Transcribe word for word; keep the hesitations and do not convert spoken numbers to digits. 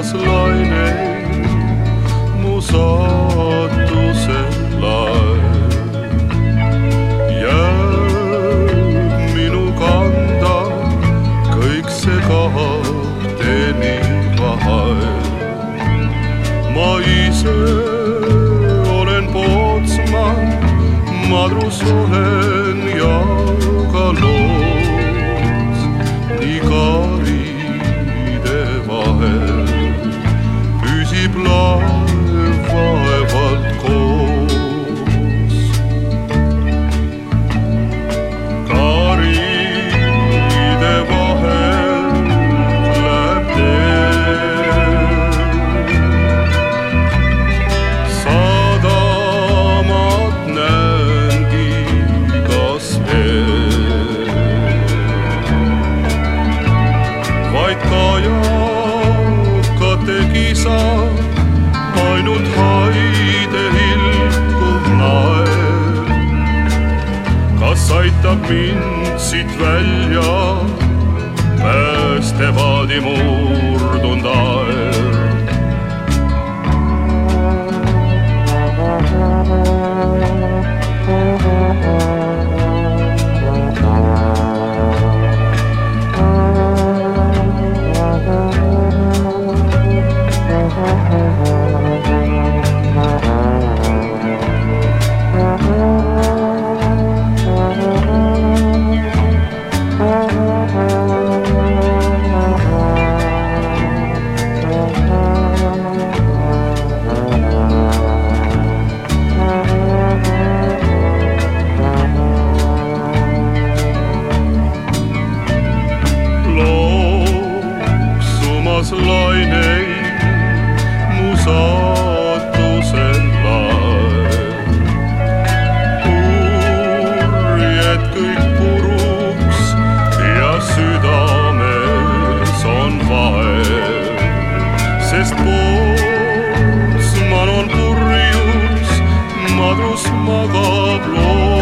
sumas laineid mu saatuse laev. Jääb minu kanda kõik see kapteni vahel. Ma ise olen Pootsman, madrus olen ja ka loots. Nii karide vahel püsib laev vaevalt koos. Karide vahel läheb tee, sadamat näengi kas veel. Vaid kajakate kisa, ainult haide hilkuv naer. Kas aitab mind siit välja päästevaadi murdund aer? Laineid mu saatuse laev. Purjed kõik puruks ja südames on vaev, sest Pootsman on purjus, madrus magab loom.